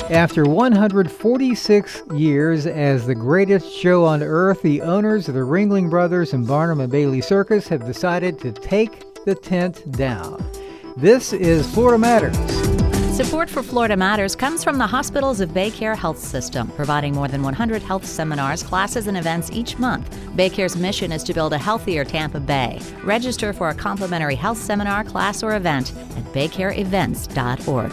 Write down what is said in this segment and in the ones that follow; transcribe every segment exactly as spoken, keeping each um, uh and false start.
After one hundred forty-six years as the greatest show on earth, the owners of the Ringling Brothers and Barnum and Bailey Circus have decided to take the tent down. This is Florida Matters. Support for Florida Matters comes from the Hospitals of Baycare Health System, providing more than one hundred health seminars, classes, and events each month. Baycare's mission is to build a healthier Tampa Bay. Register for a complimentary health seminar, class, or event at baycare events dot org.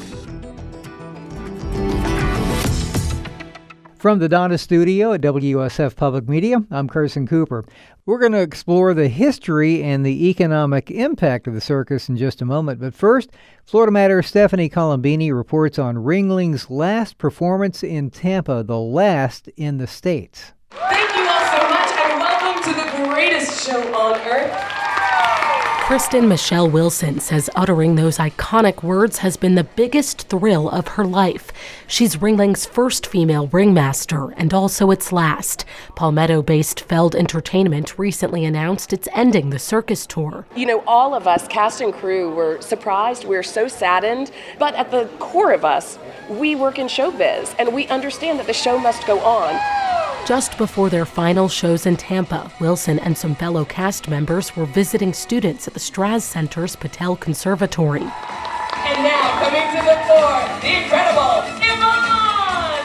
From the Donna Studio at W S F Public Media, I'm Carson Cooper. We're going to explore the history and the economic impact of the circus in just a moment. But first, Florida Matters' Stephanie Colombini reports on Ringling's last performance in Tampa, the last in the States. Thank you all so much, and welcome to the greatest show on earth. Kristen Michelle Wilson says uttering those iconic words has been the biggest thrill of her life. She's Ringling's first female ringmaster and also its last. Palmetto-based Feld Entertainment recently announced it's ending the circus tour. You know, all of us, cast and crew, were surprised. We're so saddened. But at the core of us, we work in showbiz, and we understand that the show must go on. Just before their final shows in Tampa, Wilson and some fellow cast members were visiting students at the Straz Center's Patel Conservatory. And now, coming to the floor, the incredible Yvonne!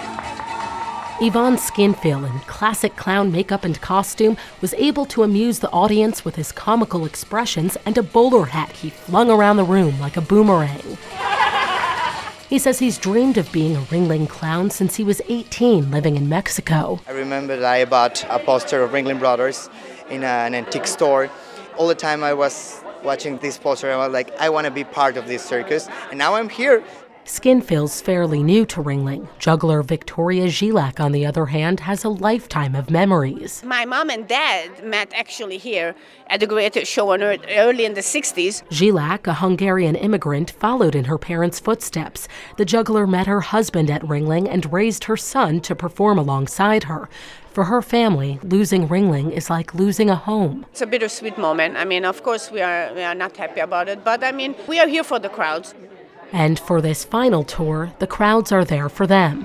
Yvonne Skinfield, in classic clown makeup and costume, was able to amuse the audience with his comical expressions and a bowler hat he flung around the room like a boomerang. He says he's dreamed of being a Ringling clown since he was eighteen, living in Mexico. I remember that I bought a poster of Ringling Brothers in an antique store. All the time I was watching this poster, I was like, I want to be part of this circus, and now I'm here. Skinfield's fairly new to Ringling. Juggler Victoria Gilak, on the other hand, has a lifetime of memories. My mom and dad met actually here at the greatest show on earth early in the sixties. Gilak, a Hungarian immigrant, followed in her parents' footsteps. The juggler met her husband at Ringling and raised her son to perform alongside her. For her family, losing Ringling is like losing a home. It's a bittersweet moment. I mean, of course, we are, we are not happy about it, but I mean, we are here for the crowds. And for this final tour, the crowds are there for them.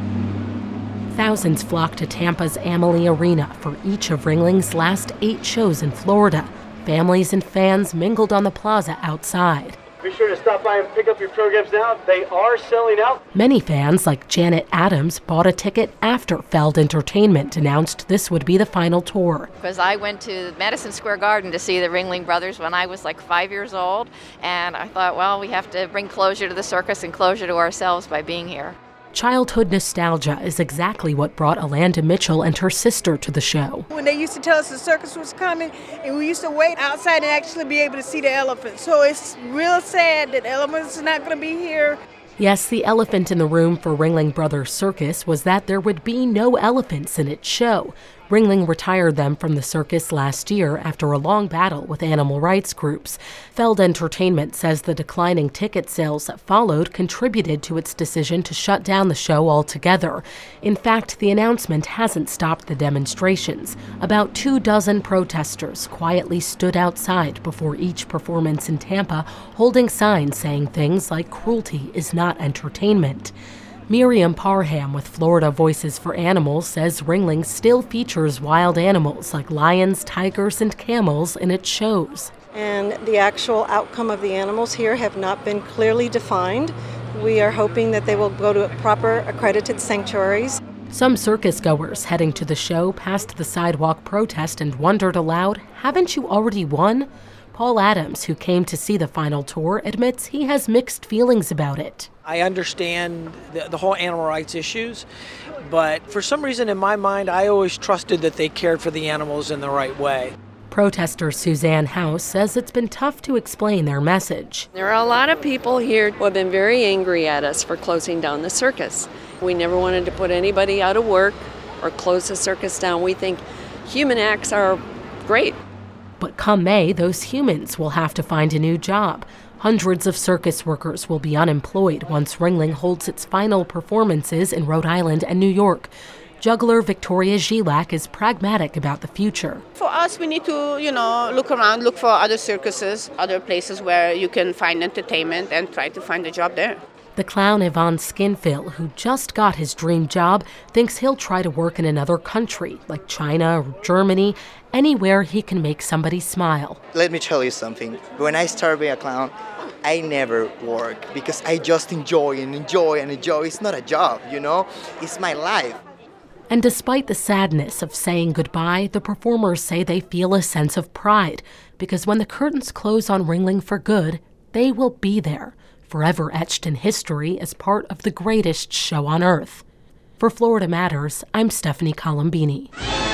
Thousands flock to Tampa's Amalie Arena for each of Ringling's last eight shows in Florida. Families and fans mingled on the plaza outside. Be sure to stop by and pick up your programs now. They are selling out. Many fans, like Janet Adams, bought a ticket after Feld Entertainment announced this would be the final tour. Because I went to Madison Square Garden to see the Ringling Brothers when I was like five years old, and I thought, well, we have to bring closure to the circus and closure to ourselves by being here. Childhood nostalgia is exactly what brought Alanda Mitchell and her sister to the show. When they used to tell us the circus was coming, and we used to wait outside and actually be able to see the elephants. So it's real sad that elephants are not going to be here. Yes, the elephant in the room for Ringling Brothers Circus was that there would be no elephants in its show. Ringling retired them from the circus last year after a long battle with animal rights groups. Feld Entertainment says the declining ticket sales that followed contributed to its decision to shut down the show altogether. In fact, the announcement hasn't stopped the demonstrations. About two dozen protesters quietly stood outside before each performance in Tampa, holding signs saying things like cruelty is not entertainment. Miriam Parham with Florida Voices for Animals says Ringling still features wild animals like lions, tigers, and camels in its shows. And the actual outcome of the animals here have not been clearly defined. We are hoping that they will go to proper accredited sanctuaries. Some circus goers heading to the show passed the sidewalk protest and wondered aloud, haven't you already won? Paul Adams, who came to see the final tour, admits he has mixed feelings about it. I understand the, the whole animal rights issues, but for some reason in my mind, I always trusted that they cared for the animals in the right way. Protester Suzanne House says it's been tough to explain their message. There are a lot of people here who have been very angry at us for closing down the circus. We never wanted to put anybody out of work or close the circus down. We think human acts are great. But come May, those humans will have to find a new job. Hundreds of circus workers will be unemployed once Ringling holds its final performances in Rhode Island and New York. Juggler Victoria Gilak is pragmatic about the future. For us, we need to, you know, look around, look for other circuses, other places where you can find entertainment and try to find a job there. The clown Yvonne Skinfill, who just got his dream job, thinks he'll try to work in another country, like China or Germany, anywhere he can make somebody smile. Let me tell you something. When I started being a clown, I never work because I just enjoy and enjoy and enjoy. It's not a job, you know? It's my life. And despite the sadness of saying goodbye, the performers say they feel a sense of pride, because when the curtains close on Ringling for good, they will be there, forever etched in history as part of the greatest show on earth. For Florida Matters, I'm Stephanie Colombini.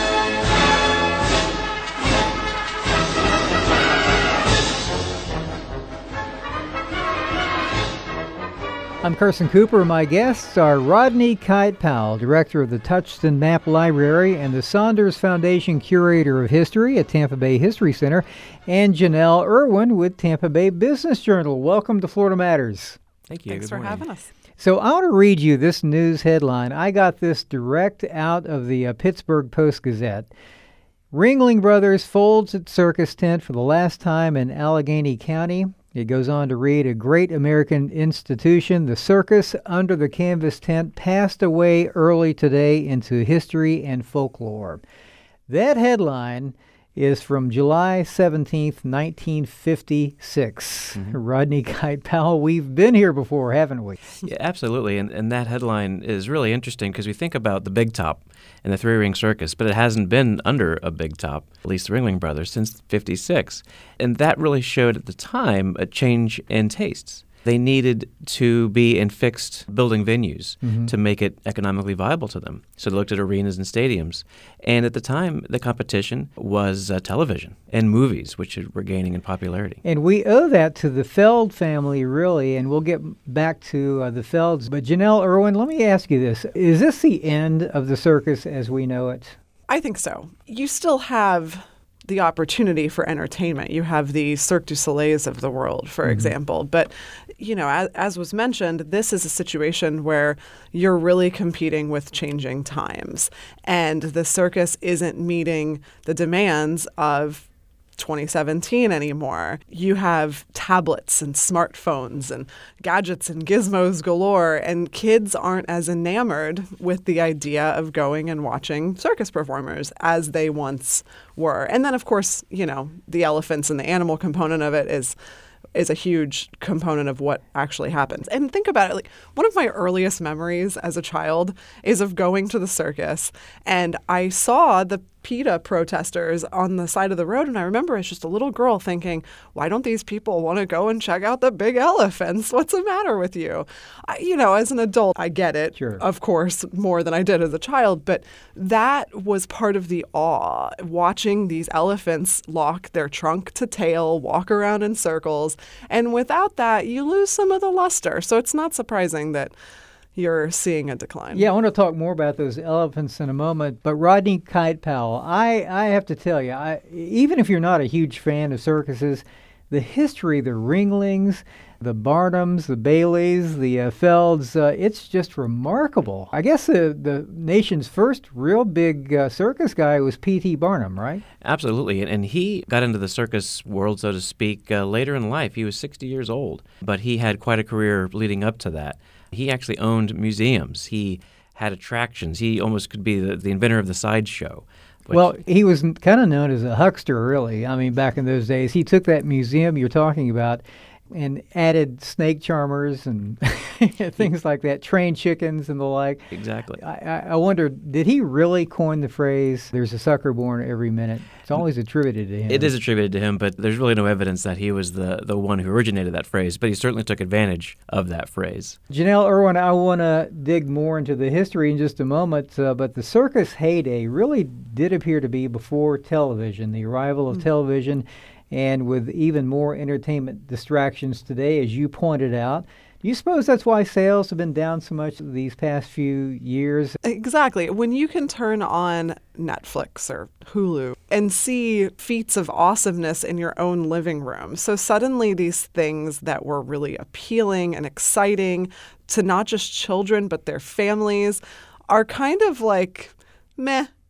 I'm Carson Cooper. My guests are Rodney Kite Powell, director of the Touchstone Map Library and the Saunders Foundation Curator of History at Tampa Bay History Center, and Janelle Irwin with Tampa Bay Business Journal. Welcome to Florida Matters. Thank you. Thanks Good for morning. having us. So I want to read you this news headline. I got this direct out of the uh, Pittsburgh Post-Gazette. Ringling Brothers folds its circus tent for the last time in Allegheny County. It goes on to read, a great American institution, the circus under the canvas tent, passed away early today into history and folklore. That headline is from July seventeenth, nineteen fifty-six. Mm-hmm. Rodney Kite Powell, we've been here before, haven't we? Yeah, absolutely. And, and that headline is really interesting because we think about the Big Top and the Three Ring Circus, but it hasn't been under a big top, at least the Ringling Brothers, since fifty-six. And that really showed at the time a change in tastes. They needed to be in fixed building venues mm-hmm. to make it economically viable to them. So they looked at arenas and stadiums. And at the time, the competition was uh, television and movies, which were gaining in popularity. And we owe that to the Feld family, really, and we'll get back to uh, the Felds. But Janelle Irwin, let me ask you this. Is this the end of the circus as we know it? I think so. You still have the opportunity for entertainment. You have the Cirque du Soleils of the world, for mm-hmm. example. But, you know, as, as was mentioned, this is a situation where you're really competing with changing times. And the circus isn't meeting the demands of twenty seventeen anymore. You have tablets and smartphones and gadgets and gizmos galore, and kids aren't as enamored with the idea of going and watching circus performers as they once were. And then, of course, you know, the elephants and the animal component of it is is a huge component of what actually happens. And think about it, like one of my earliest memories as a child is of going to the circus, and I saw the PETA protesters on the side of the road, and I remember as just a little girl thinking, why don't these people want to go and check out the big elephants? What's the matter with you? I, you know, as an adult, I get it, sure. Of course, more than I did as a child, but that was part of the awe, watching these elephants lock their trunk to tail, walk around in circles, and without that, you lose some of the luster. So it's not surprising that you're seeing a decline. Yeah, I want to talk more about those elephants in a moment. But Rodney Kite Powell, I, I have to tell you, I, even if you're not a huge fan of circuses, the history, the Ringlings, the Barnums, the Baileys, the uh, Felds, uh, it's just remarkable. I guess the, the nation's first real big uh, circus guy was P T Barnum, right? Absolutely. And, and he got into the circus world, so to speak, uh, later in life. He was sixty years old, but he had quite a career leading up to that. He actually owned museums. He had attractions. He almost could be the, the inventor of the sideshow. Well, he was kind of known as a huckster, really. I mean, back in those days, he took that museum you're talking about and added snake charmers and things like that, trained chickens and the like. Exactly. I, I wonder, did he really coin the phrase, there's a sucker born every minute? It's always attributed to him. It is attributed to him, but there's really no evidence that he was the, the one who originated that phrase, but he certainly took advantage of that phrase. Janelle Irwin, I want to dig more into the history in just a moment, uh, but the circus heyday really did appear to be before television, the arrival of mm-hmm. television, and with even more entertainment distractions today, as you pointed out. Do you suppose that's why sales have been down so much these past few years? Exactly. When you can turn on Netflix or Hulu and see feats of awesomeness in your own living room. So suddenly these things that were really appealing and exciting to not just children, but their families are kind of like meh.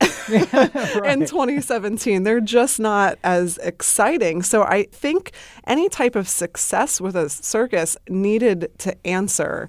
right. in twenty seventeen. They're just not as exciting. So I think any type of success with a circus needed to answer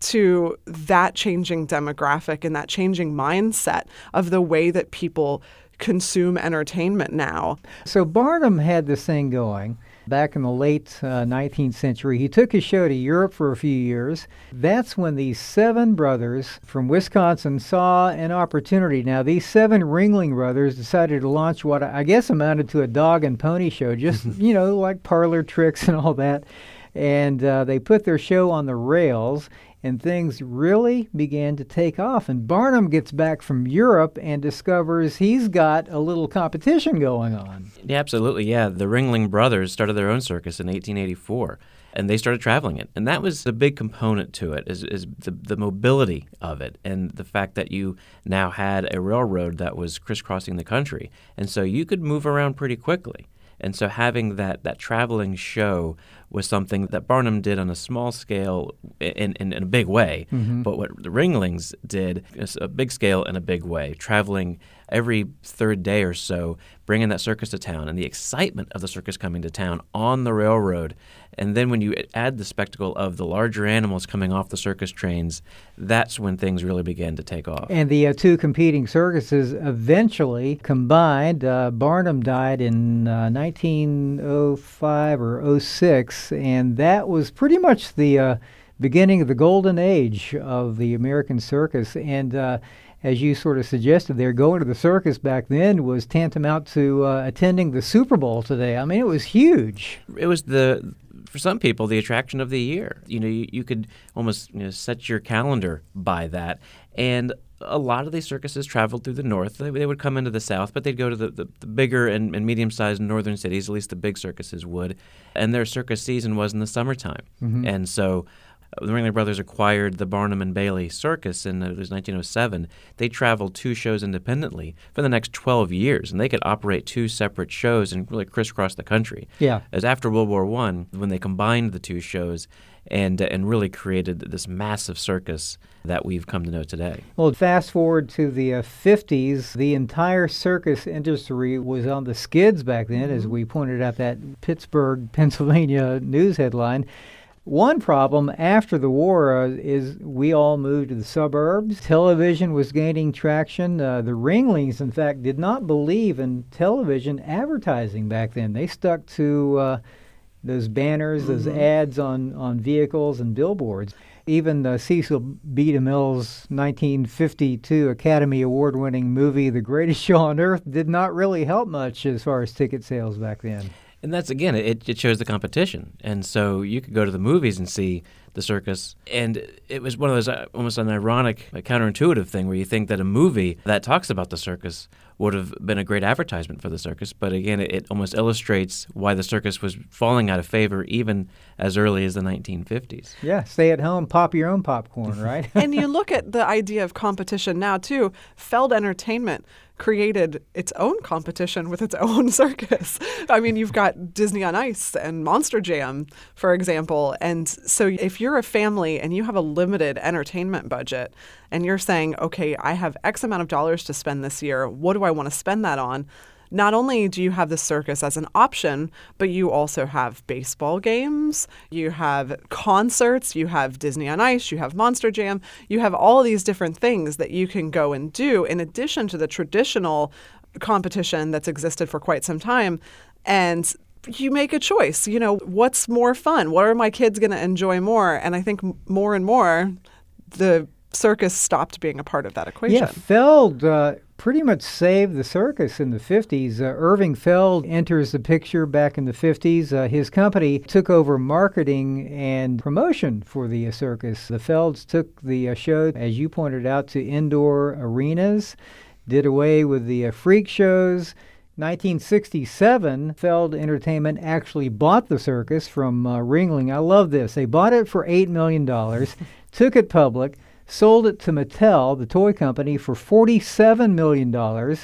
to that changing demographic and that changing mindset of the way that people consume entertainment now. So Barnum had this thing going back in the late uh, nineteenth century. He took his show to Europe for a few years. That's when these seven brothers from Wisconsin saw an opportunity. Now, these seven Ringling Brothers decided to launch what I guess amounted to a dog and pony show, just, you know, like parlor tricks and all that. And uh, they put their show on the rails, and things really began to take off. And Barnum gets back from Europe and discovers he's got a little competition going on. Yeah, absolutely, yeah. The Ringling Brothers started their own circus in eighteen eighty-four, and they started traveling it. And that was a big component to it, is, is the, the mobility of it and the fact that you now had a railroad that was crisscrossing the country. And so you could move around pretty quickly. And so having that, that traveling show was something that Barnum did on a small scale in, in, in a big way. Mm-hmm. But what the Ringlings did is a big scale in a big way, traveling every third day or so, bringing that circus to town and the excitement of the circus coming to town on the railroad. And then when you add the spectacle of the larger animals coming off the circus trains, that's when things really began to take off. And the uh, two competing circuses eventually combined. Uh, Barnum died in uh, nineteen oh five or oh six, and that was pretty much the uh, beginning of the golden age of the American circus. And uh, as you sort of suggested there, going to the circus back then was tantamount to uh, attending the Super Bowl today. I mean, it was huge. It was the... For some people, the attraction of the year. You know, you, you could almost you know, set your calendar by that. And a lot of these circuses traveled through the north. They, they would come into the south, but they'd go to the, the, the bigger and, and medium-sized northern cities, at least the big circuses would. And their circus season was in the summertime. Mm-hmm. And so uh, the Ringling Brothers acquired the Barnum and Bailey Circus in uh, it was nineteen oh seven. They traveled two shows independently for the next twelve years, and they could operate two separate shows and really crisscross the country. Yeah. As after World War One, when they combined the two shows and uh, and really created this massive circus that we've come to know today. Well, fast forward to the uh, fifties, the entire circus industry was on the skids back then, mm-hmm. as we pointed out that Pittsburgh, Pennsylvania news headline. One problem after the war uh, is we all moved to the suburbs. Television was gaining traction. Uh, the Ringlings, in fact, did not believe in television advertising back then. They stuck to uh, those banners, mm-hmm. those ads on, on vehicles and billboards. Even uh, Cecil B. DeMille's nineteen fifty-two Academy Award-winning movie, The Greatest Show on Earth, did not really help much as far as ticket sales back then. And that's, again, it, it shows the competition. And so you could go to the movies and see the circus. And it was one of those uh, almost an ironic, like, counterintuitive thing where you think that a movie that talks about the circus would have been a great advertisement for the circus. But again, it, it almost illustrates why the circus was falling out of favor even as early as the nineteen fifties. Yeah, stay at home, pop your own popcorn, right? And you look at the idea of competition now, too. Feld Entertainment created its own competition with its own circus. I mean, you've got Disney on Ice and Monster Jam, for example. And so if you're a family and you have a limited entertainment budget and you're saying, okay, I have X amount of dollars to spend this year, what do I want to spend that on? Not only do you have the circus as an option, but you also have baseball games, you have concerts, you have Disney on Ice, you have Monster Jam, you have all these different things that you can go and do in addition to the traditional competition that's existed for quite some time. And you make a choice. You know, what's more fun? What are my kids going to enjoy more? And I think more and more, the circus stopped being a part of that equation. Yeah, Feld uh, pretty much saved the circus in the fifties. Uh, Irving Feld enters the picture back in the fifties. Uh, his company took over marketing and promotion for the uh, circus. The Felds took the uh, show, as you pointed out, to indoor arenas, did away with the uh, freak shows. nineteen sixty-seven, Feld Entertainment actually bought the circus from uh, Ringling. I love this. They bought it for eight million dollars, took it public, sold it to Mattel, the toy company, for forty-seven million dollars.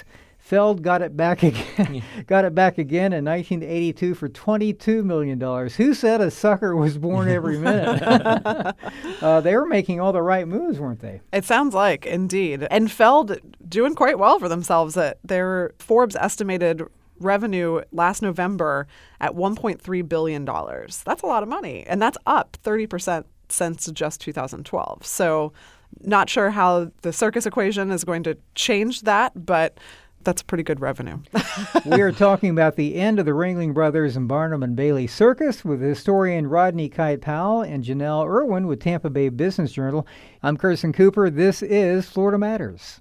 Feld got it back again. got it back again in nineteen eighty-two for twenty-two million dollars. Who said a sucker was born every minute? uh, they were making all the right moves, weren't they? It sounds like, indeed. And Feld doing quite well for themselves. At their Forbes estimated revenue last November at one point three billion dollars. That's a lot of money, and that's up thirty percent since just two thousand twelve. So not sure how the circus equation is going to change that, but that's pretty good revenue. We are talking about the end of the Ringling Brothers and Barnum and Bailey Circus with historian Rodney Kite Powell and Janelle Irwin with Tampa Bay Business Journal. I'm Kirsten Cooper. This is Florida Matters.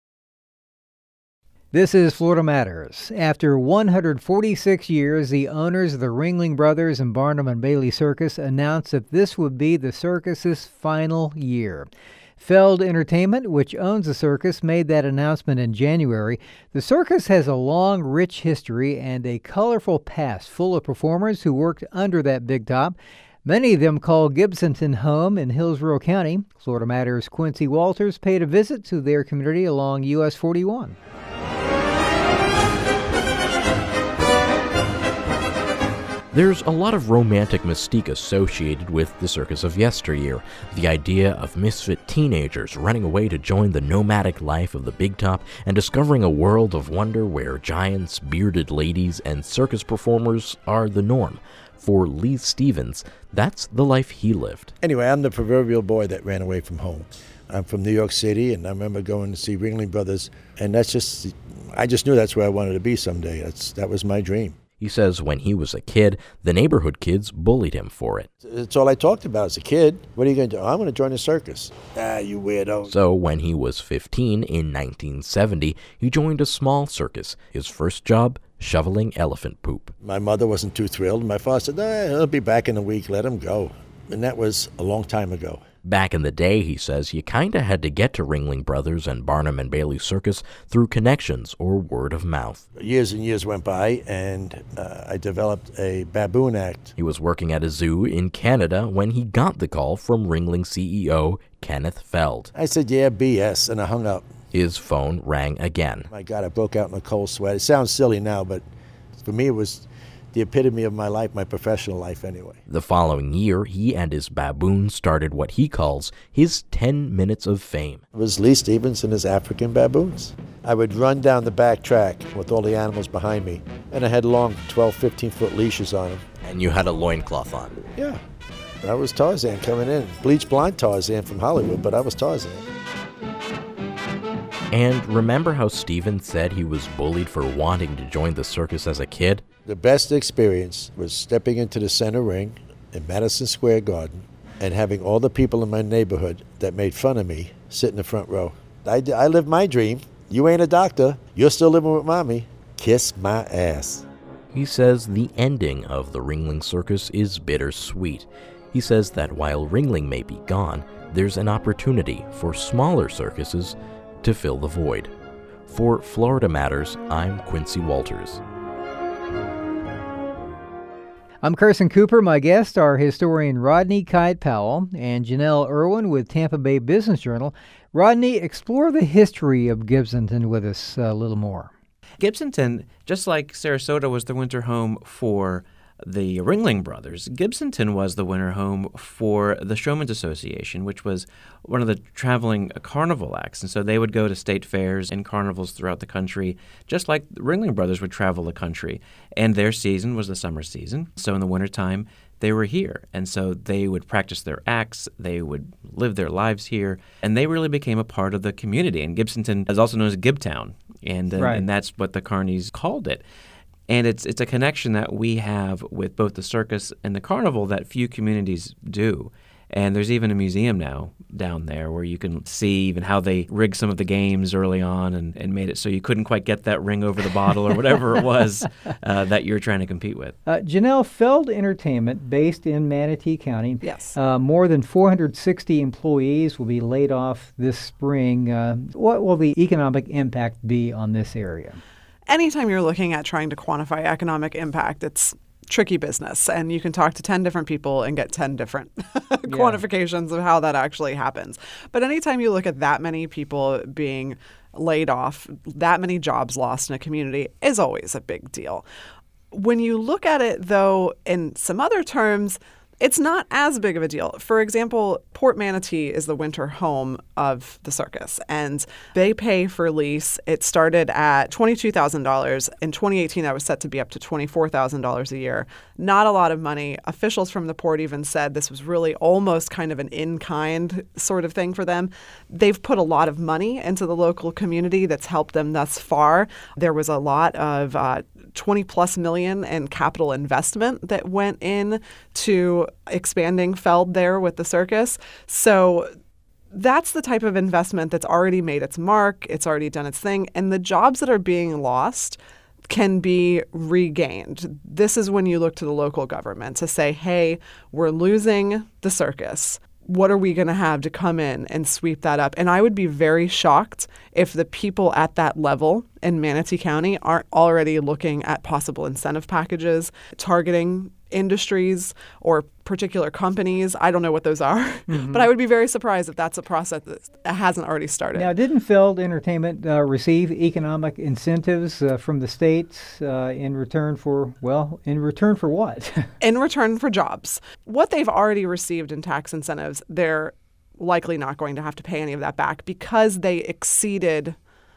This is Florida Matters. After one hundred forty-six years, the owners of the Ringling Brothers and Barnum and Bailey Circus announced that this would be the circus's final year. Feld Entertainment, which owns the circus, made that announcement in January. The circus has a long, rich history and a colorful past full of performers who worked under that big top. Many of them call Gibsonton home in Hillsborough County. Florida Matters' Quincy Walters paid a visit to their community along U S forty-one. There's a lot of romantic mystique associated with the circus of yesteryear. The idea of misfit teenagers running away to join the nomadic life of the big top and discovering a world of wonder where giants, bearded ladies, and circus performers are the norm. For Lee Stevens, that's the life he lived. Anyway, I'm the proverbial boy that ran away from home. I'm from New York City, and I remember going to see Ringling Brothers, and that's just, I just knew that's where I wanted to be someday. That's That was my dream. He says when he was a kid, the neighborhood kids bullied him for it. It's all I talked about as a kid. What are you going to do? I'm going to join the circus. Ah, you weirdo. So when he was fifteen in nineteen seventy, he joined a small circus. His first job, shoveling elephant poop. My mother wasn't too thrilled. My father said, ah, he'll be back in a week. Let him go. And that was a long time ago. Back in the day, he says, you kinda had to get to Ringling Brothers and Barnum and Bailey Circus through connections or word of mouth. Years and years went by, and uh, I developed a baboon act. He was working at a zoo in Canada when he got the call from Ringling C E O Kenneth Feld. I said, yeah, B S, and I hung up. His phone rang again. My God, I broke out in a cold sweat. It sounds silly now, but for me it was the epitome of my life, my professional life anyway. The following year, he and his baboon started what he calls his ten minutes of fame. It was Lee Stevens and his African baboons. I would run down the back track with all the animals behind me, and I had long twelve, fifteen-foot leashes on them. And you had a loincloth on. Yeah. I was Tarzan coming in. Bleach blonde Tarzan from Hollywood, but I was Tarzan. And remember how Stevens said he was bullied for wanting to join the circus as a kid? The best experience was stepping into the center ring in Madison Square Garden and having all the people in my neighborhood that made fun of me sit in the front row. I, I lived my dream. You ain't a doctor. You're still living with mommy. Kiss my ass. He says the ending of the Ringling Circus is bittersweet. He says that while Ringling may be gone, there's an opportunity for smaller circuses to fill the void. For Florida Matters, I'm Quincy Walters. I'm Kirsten Cooper. My guests are historian Rodney Kite Powell and Janelle Irwin with Tampa Bay Business Journal. Rodney, explore the history of Gibsonton with us a little more. Gibsonton, just like Sarasota was the winter home for the Ringling Brothers, Gibsonton was the winter home for the Showmen's Association, which was one of the traveling carnival acts. And so they would go to state fairs and carnivals throughout the country, just like the Ringling Brothers would travel the country. And their season was the summer season. So in the wintertime, they were here. And so they would practice their acts, they would live their lives here, and they really became a part of the community. And Gibsonton is also known as Gibtown, and, uh, right. and that's what the carnies called it. And it's it's a connection that we have with both the circus and the carnival that few communities do. And there's even a museum now down there where you can see even how they rigged some of the games early on and, and made it so you couldn't quite get that ring over the bottle or whatever it was uh, that you were trying to compete with. Uh, Janelle, Feld Entertainment, based in Manatee County. Yes. Uh, more than four hundred sixty employees will be laid off this spring. Uh, what will the economic impact be on this area? Anytime you're looking at trying to quantify economic impact, it's tricky business, and you can talk to ten different people and get ten different quantifications of how that actually happens. But anytime you look at that many people being laid off, that many jobs lost in a community is always a big deal. When you look at it, though, in some other terms, it's not as big of a deal. For example, Port Manatee is the winter home of the circus, and they pay for lease. It started at twenty-two thousand dollars. In twenty eighteen, that was set to be up to twenty-four thousand dollars a year. Not a lot of money. Officials from the port even said this was really almost kind of an in-kind sort of thing for them. They've put a lot of money into the local community that's helped them thus far. There was a lot of uh, twenty plus million in capital investment that went in to expanding Feld there with the circus. So that's the type of investment that's already made its mark. It's already done its thing. And the jobs that are being lost can be regained. This is when you look to the local government to say, hey, we're losing the circus. What are we going to have to come in and sweep that up? And I would be very shocked if the people at that level in Manatee County aren't already looking at possible incentive packages, targeting industries or particular companies. I don't know what those are, mm-hmm. but I would be very surprised if that's a process that hasn't already started. Now, didn't Feld Entertainment uh, receive economic incentives uh, from the states uh, in return for, well, in return for what? In return for jobs. What they've already received in tax incentives, they're likely not going to have to pay any of that back because they exceeded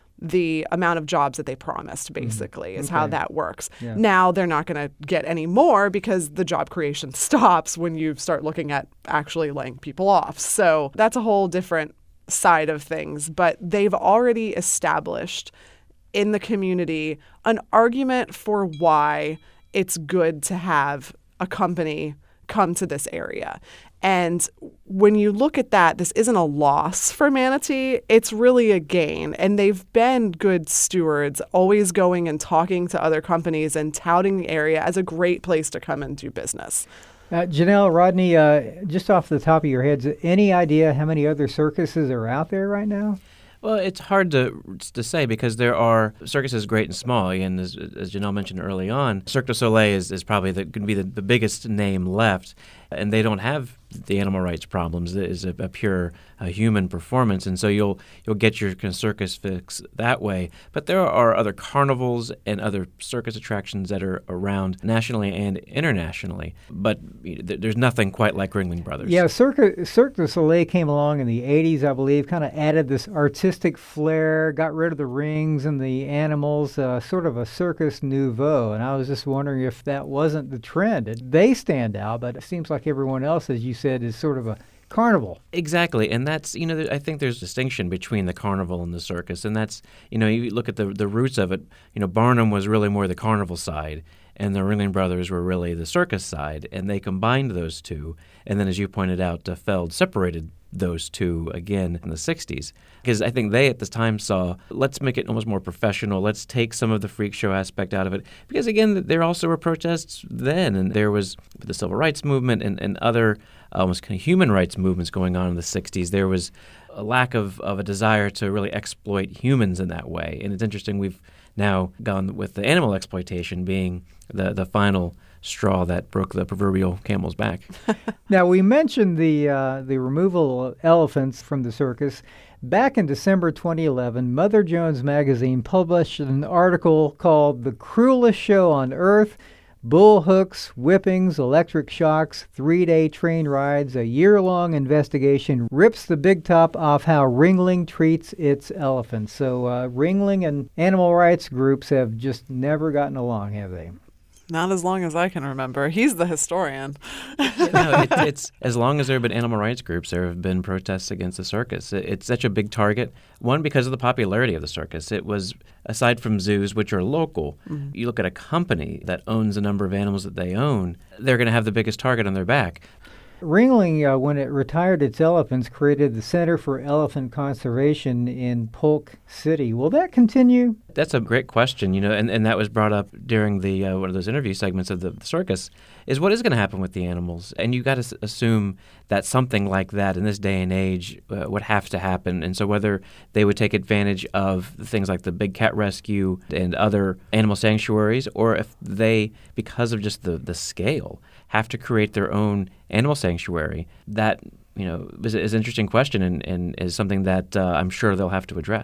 the amount of jobs that they promised, basically, mm-hmm. is okay. how that works. Yeah. Now they're not going to get any more because the job creation stops when you start looking at actually laying people off. So that's a whole different side of things. But they've already established in the community an argument for why it's good to have a company come to this area. And when you look at that, this isn't a loss for Manatee. It's really a gain. And they've been good stewards, always going and talking to other companies and touting the area as a great place to come and do business. Uh, Janelle, Rodney, uh, just off the top of your heads, any idea how many other circuses are out there right now? Well, it's hard to to say because there are circuses great and small. And as, as Janelle mentioned early on, Cirque du Soleil is, is probably going to be the, the biggest name left. And they don't have the animal rights problems. It is a, a pure a human performance. And so you'll you'll get your kind of circus fix that way. But there are other carnivals and other circus attractions that are around nationally and internationally. But th- there's nothing quite like Ringling Brothers. Yeah, Cirque, Cirque du Soleil came along in the eighties, I believe, kind of added this artistic flair, got rid of the rings and the animals, uh, sort of a circus nouveau. And I was just wondering if that wasn't the trend. They stand out, but it seems like everyone else, as you said, is sort of a carnival. Exactly. And that's, you know, I think there's a distinction between the carnival and the circus. And that's, you know, you look at the the roots of it, you know, Barnum was really more the carnival side, and the Ringling Brothers were really the circus side. And they combined those two. And then, as you pointed out, uh, Feld separated those two again in the sixties. Because I think they at the time saw, let's make it almost more professional. Let's take some of the freak show aspect out of it. Because, again, there also were protests then. And there was the civil rights movement and, and other almost kind of human rights movements going on in the sixties. There was a lack of, of a desire to really exploit humans in that way. And it's interesting, we've now gone with the animal exploitation being the, the final straw that broke the proverbial camel's back. Now, we mentioned the uh, the removal of elephants from the circus. Back in December twenty eleven, Mother Jones magazine published an article called "The Cruelest Show on Earth: Bull Hooks, Whippings, Electric Shocks, Three-Day Train Rides, a Year-Long Investigation Rips the Big Top Off How Ringling Treats Its Elephants." So uh, Ringling and animal rights groups have just never gotten along, have they? Not as long as I can remember. He's the historian. you know, it, it's as long as there have been animal rights groups, there have been protests against the circus. It, it's such a big target. One, because of the popularity of the circus. It was, aside from zoos, which are local, mm-hmm. you look at a company that owns a number of animals that they own, they're going to have the biggest target on their back. Ringling, uh, when it retired its elephants, created the Center for Elephant Conservation in Polk City. Will that continue? That's a great question, you know, and, and that was brought up during the uh, one of those interview segments of the, the circus, is what is going to happen with the animals? And you've got to s- assume that something like that in this day and age uh, would have to happen. And so whether they would take advantage of things like the Big Cat Rescue and other animal sanctuaries, or if they, because of just the, the scale, have to create their own animal sanctuary, that, you know, is, is an interesting question and, and is something that uh, I'm sure they'll have to address.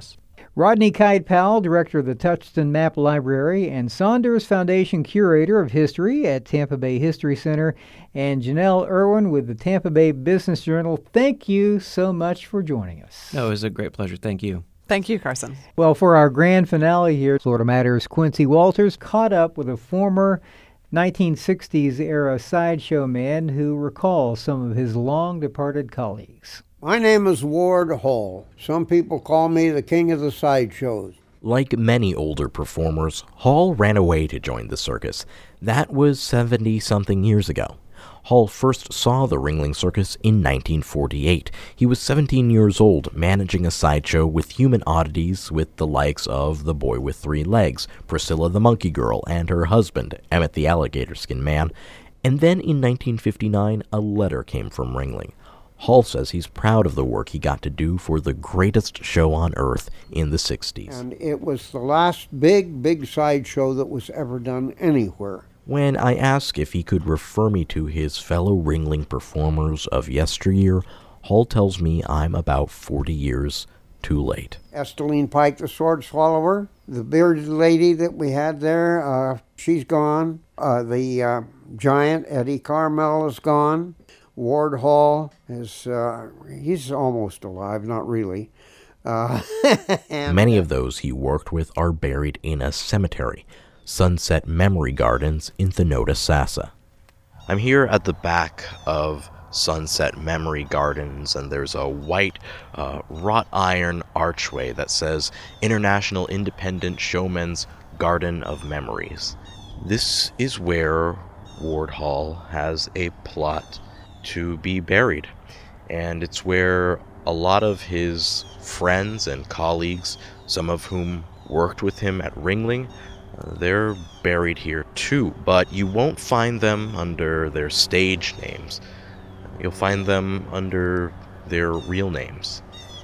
Rodney Kite-Powell, director of the Touchstone Map Library, and Saunders Foundation Curator of History at Tampa Bay History Center, and Janelle Irwin with the Tampa Bay Business Journal. Thank you so much for joining us. No, it was a great pleasure. Thank you. Thank you, Carson. Well, for our grand finale here, Florida Matters' Quincy Walters caught up with a former nineteen sixties era sideshow man who recalls some of his long-departed colleagues. My name is Ward Hall. Some people call me the king of the sideshows. Like many older performers, Hall ran away to join the circus. That was seventy-something years ago. Hall first saw the Ringling Circus in nineteen forty-eight. He was seventeen years old, managing a sideshow with human oddities with the likes of the Boy with Three Legs, Priscilla the Monkey Girl, and her husband, Emmett the Alligator Skin Man. And then in nineteen fifty-nine, a letter came from Ringling. Hall says he's proud of the work he got to do for the greatest show on earth in the sixties. And it was the last big, big sideshow that was ever done anywhere. When I ask if he could refer me to his fellow Ringling performers of yesteryear, Hall tells me I'm about forty years too late. Esteline Pike, the sword swallower, the bearded lady that we had there, uh, she's gone. Uh, the uh, giant Eddie Carmel is gone. Ward Hall is, uh, he's almost alive, not really. Uh, Many of those he worked with are buried in a cemetery, Sunset Memory Gardens in Thinota Sassa. I'm here at the back of Sunset Memory Gardens, and there's a white uh, wrought iron archway that says International Independent Showmen's Garden of Memories. This is where Ward Hall has a plot to be buried, and it's where a lot of his friends and colleagues, some of whom worked with him at Ringling, uh, they're buried here too, but you won't find them under their stage names. You'll find them under their real names.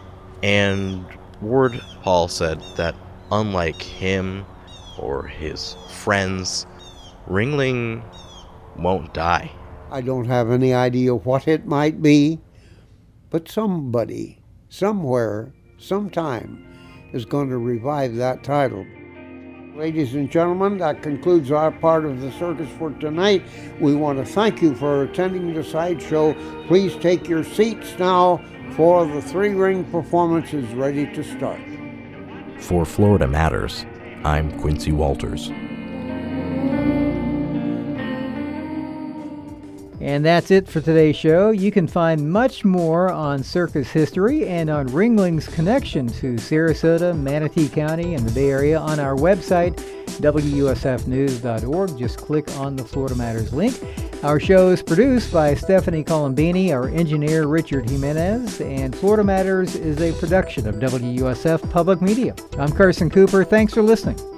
And Ward Hall said that unlike him or his friends, Ringling won't die. I don't have any idea what it might be, but somebody, somewhere, sometime, is going to revive that title. Ladies and gentlemen, that concludes our part of the circus for tonight. We want to thank you for attending the sideshow. Please take your seats now, for the three-ring performance is ready to start. For Florida Matters, I'm Quincy Walters. And that's it for today's show. You can find much more on circus history and on Ringling's connection to Sarasota, Manatee County, and the Bay Area on our website, W U S F news dot org. Just click on the Florida Matters link. Our show is produced by Stephanie Colombini, our engineer Richard Jimenez, and Florida Matters is a production of W U S F Public Media. I'm Carson Cooper. Thanks for listening.